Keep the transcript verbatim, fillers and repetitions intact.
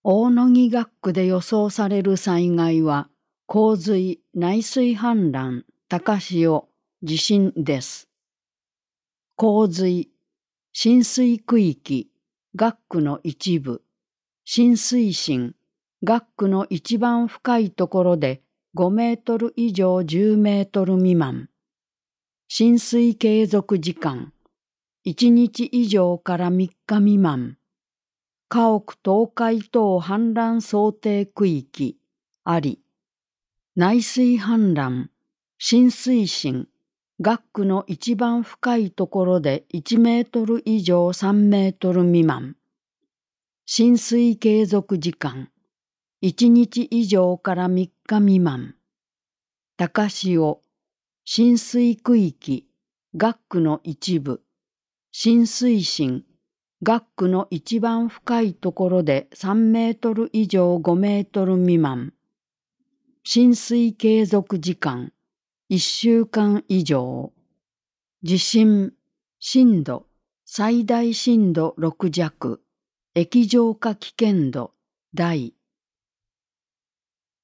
大野木学区で予想される災害は、洪水、内水氾濫、高潮、地震です。洪水、浸水区域、学区の一部、浸水深、学区の一番深いところでごメートル以上じゅうメートル未満。浸水継続時間、いちにち以上からみっか未満。家屋倒壊等氾濫想定区域あり。内水氾濫、浸水深、学区の一番深いところでいちメートル以上さんメートル未満。浸水継続時間、いちにち以上からみっか未満。高潮、浸水区域、学区の一部、浸水深、学区の一番深いところでさんメートル以上ごメートル未満。浸水継続時間、いっしゅうかん以上。地震、震度、最大震度ろく弱、液状化危険度、大。